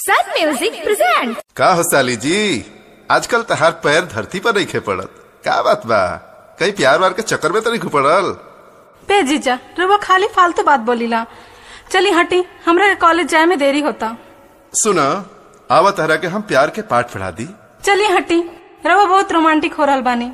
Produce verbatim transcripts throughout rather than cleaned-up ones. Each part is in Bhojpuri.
सन म्यूजिक प्रेजेंट। का हो साली जी, आजकल तहार पैर धरती पर नहीं खे पड़त, का बात बा? कहीं प्यार वार के चक्कर में तो नहीं पड़ल? पे जीजा रवा खाली फालतू बात बोलीला। चली हटी, हमरा के कॉलेज जाए में देरी होता। सुना, आवा तहरा के हम प्यार के पाठ पढ़ा दी। चली हटी, रवा बहुत रोमांटिक हो रहा बानी।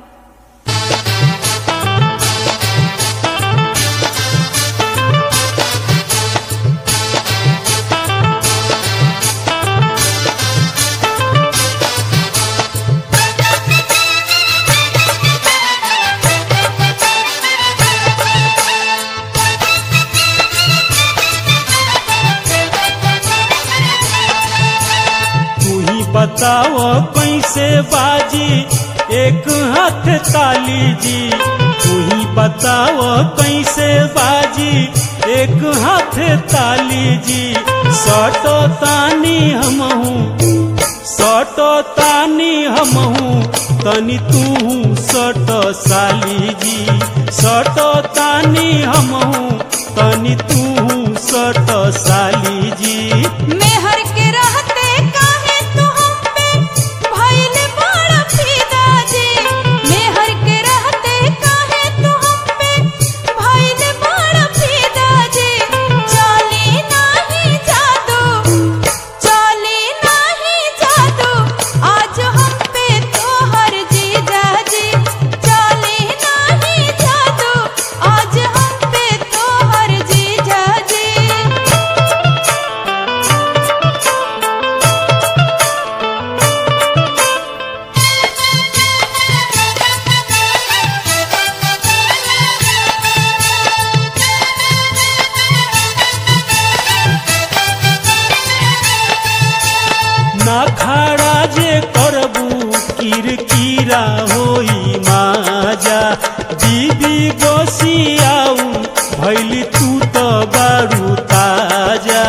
बताओ कैसे बाजी एक हाथ ताली जी, तू ही बताओ कैसे बाजी एक हाथ ताली जी। सटो तानी हमहू सटो तानी हमहू तनी तू सटो साली जी। सटो तानी हमहू तनी तू सटो साली जी। मेहर के रहते खड़ा जे करबू किरकिरा होई माजा। दीदी गोसियाऊ भैली तू तो बारू ताजा।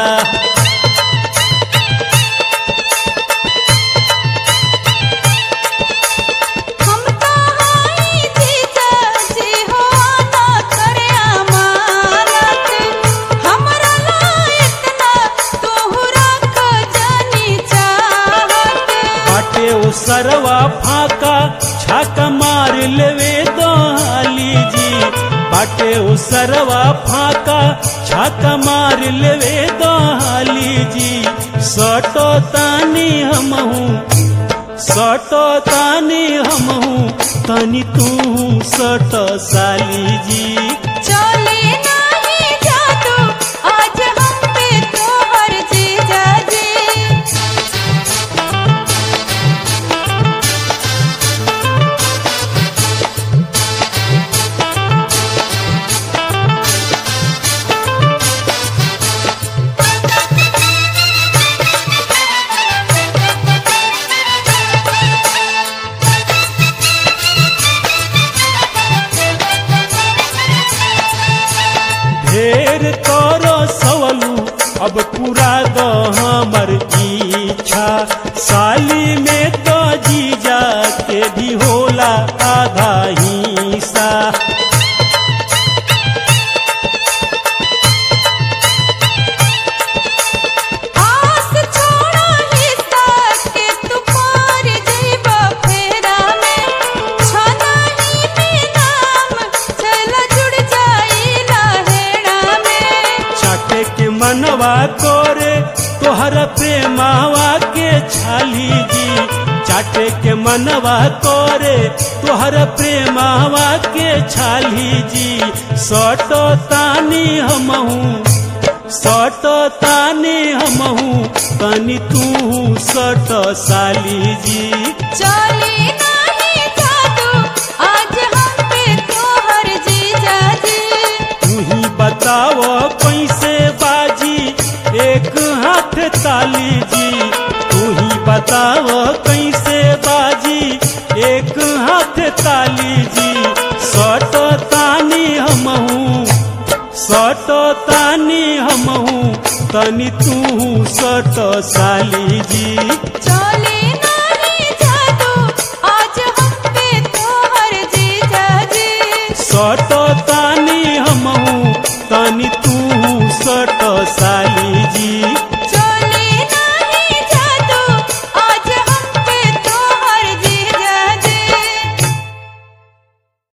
सरवा फाका छाका मार लेवे दहाली जी। बाटे ओ सरवा फाका छाका मार लेवे दहाली जी। सटो तानी हमहू सटो तानी हमहू तनी तू सटो साली जी। चले नाही जादू आज हम पे तोहर जीजा जी। ढेर तोरो सवलू अब पूरा दो हमर इच्छा। साली में तो जीजा के भी होला आधा हिस्सा। मनवा तोरे तोहर प्रेमावा के छाली जी। चाटे के मनवा तोरे तोहर प्रेमावा के छाली जी। सटो तानी हमहू सटो तानी हमहू तनी तू सटो साली जी। चली नाही जादू आज हम पे तोहर जीजा जी। तू ही बताओ कैसे एक हाथ ताली जी। तू ही बताओ कैसे बाजी एक हाथ ताली जी। सटो तानी हमहू सटो तानी हमहू तनी तू सटो साली जी। चले नाही जादू आज हम पे तोहर जीजा जी। सटो तानी हमहू तनी तू सटो साली।